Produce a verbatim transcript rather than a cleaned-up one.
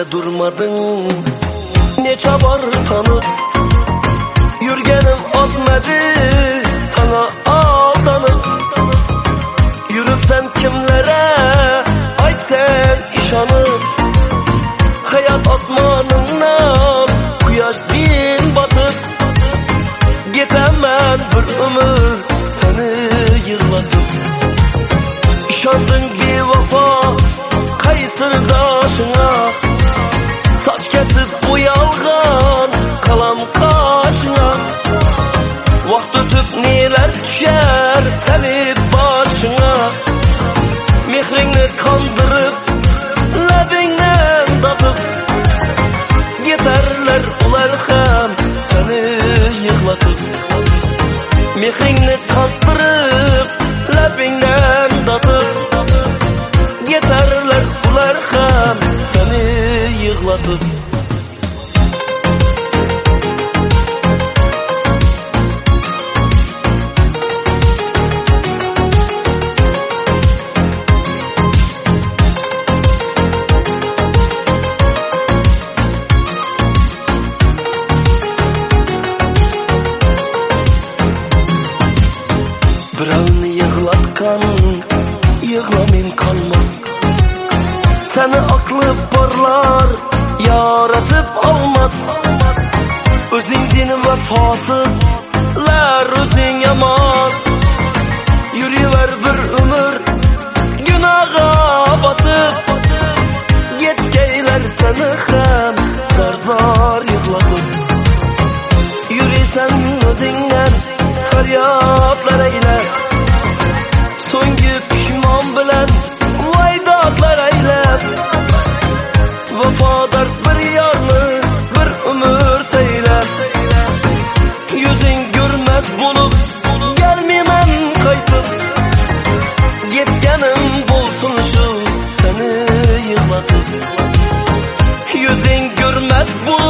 Yerinde durmadın, neçe var tanıp yürgenim azmedi sana aldanıp. Yürüpten kimlere ait sen işanıp, hayat asmanından kuyaş din batıp. Gidemem bir ömür seni yığlatıp. İşandın ki vafa kaysırdaşına, saç kesip bu yalgan kalam kaşına. Vakt ötüp neler düşer seni başına, mehrini kandırıp lebinden datıp. Giderler ular hem seni yıklatıp, mehrini kandırıp lebinden datıp. Giderler ular hem seni yıklatıp. Birini yıklatkan yıklamayın kalmaz. Seni aklı barlar yaratıp almaz. Özündin vefasızlar özün yamaz. Yürüver bir ömür günaha batıp. Yetkeyler seni hem zar zar yıklatıp. Yürüysen özünden feryatlar eyle, so'nggi pishmon bilan vaydoqlar aylab. Vafodor bir yorni bir umr saylab, yuzing ko'rmas bo'lib gelmayman qaytib. Yetganim bo'lsin shu seni yig'latib, yuzing ko'rmas bo'lib